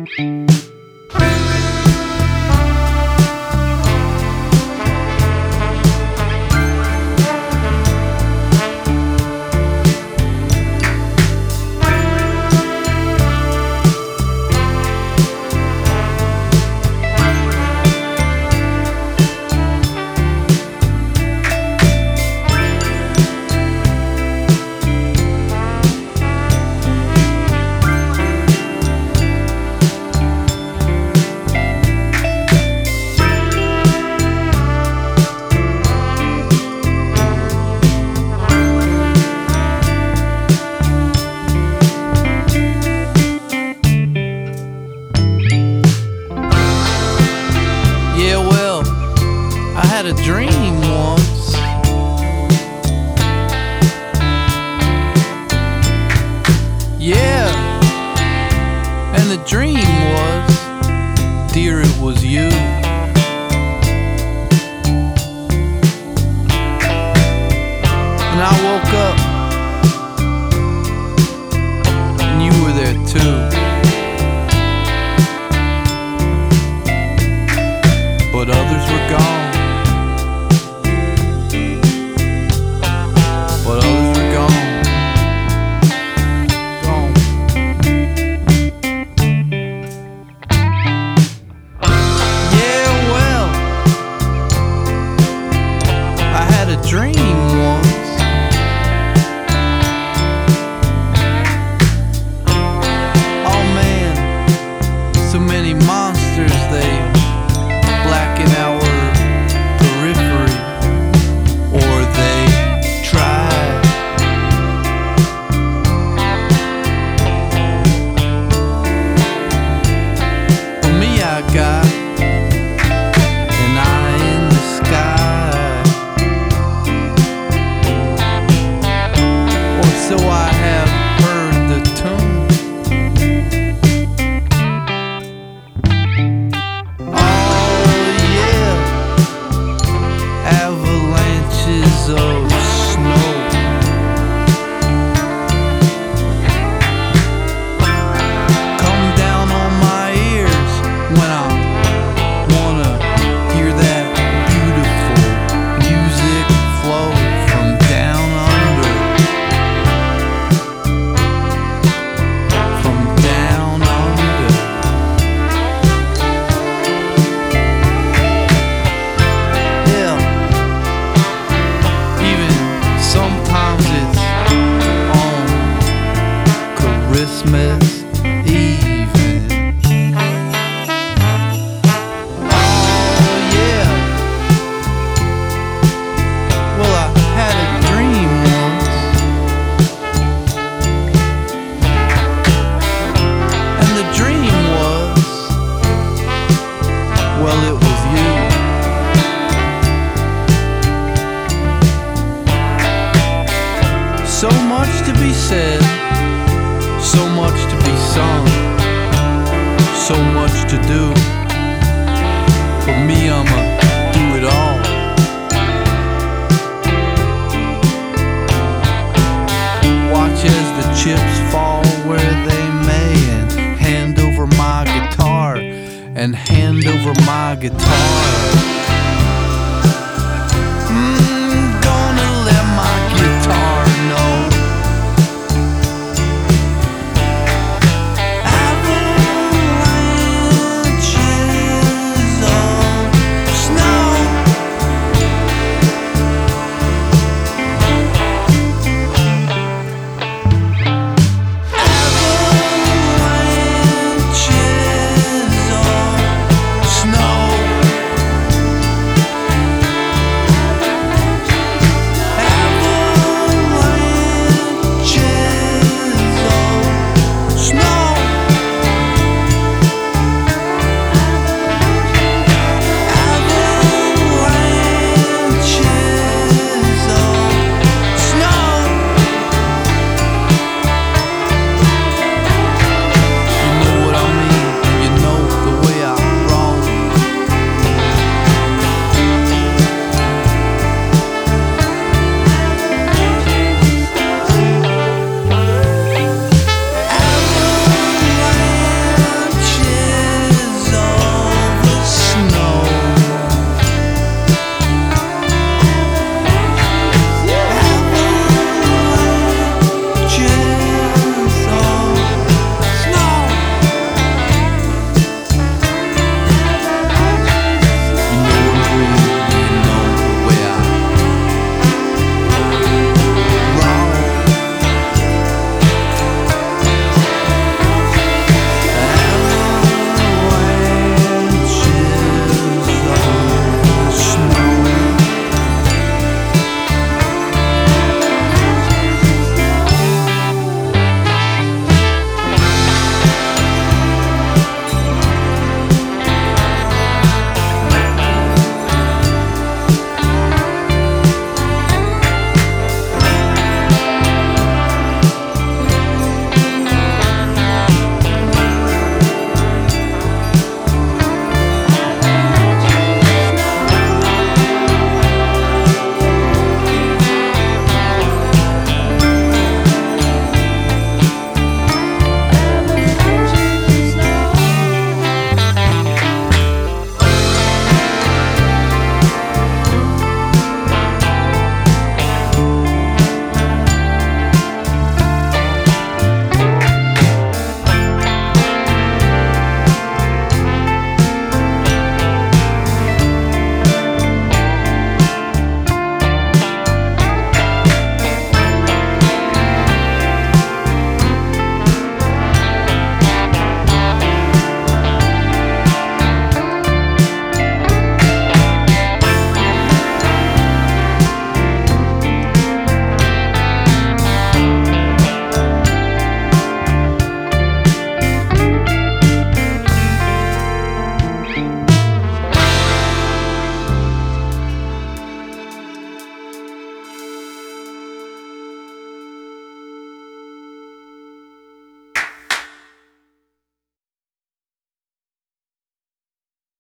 I had a dream once. Yeah, and the dream was, dear, it was you. And I woke up, and you were there too. But others were gone. But others were gone. Gone. Yeah, well, I had a dream once. Oh man, so many monsters, they blacken our periphery, or they try. For me, I got an eye in the sky, or so I have heard the tune. Of snow come down on my ears when I wanna hear that beautiful music flow from down under, from down under. Yeah. Sometimes it's on Christmas evening. Oh yeah. Well, I had a dream once, and the dream was, well, it was you. So much to be said, so much to be sung, so much to do. For me, I'ma do it all. Watch as the chips fall where they may, and hand over my guitar, and hand over my guitar.